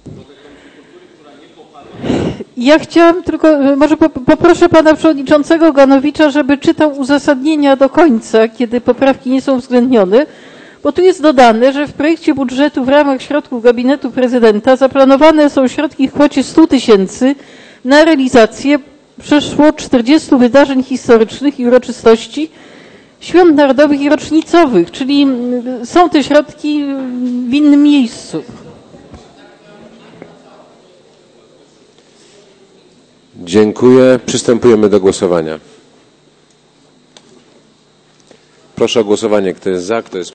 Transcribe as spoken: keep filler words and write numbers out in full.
Ja chciałam tylko, może poproszę pana przewodniczącego Ganowicza, żeby czytał uzasadnienia do końca, kiedy poprawki nie są uwzględnione, bo tu jest dodane, że w projekcie budżetu w ramach środków gabinetu prezydenta zaplanowane są środki w kwocie stu tysięcy na realizację przeszło czterdziestu wydarzeń historycznych i uroczystości świąt narodowych i rocznicowych, czyli są te środki w innym miejscu. Dziękuję. Przystępujemy do głosowania. Proszę o głosowanie. Kto jest za, kto jest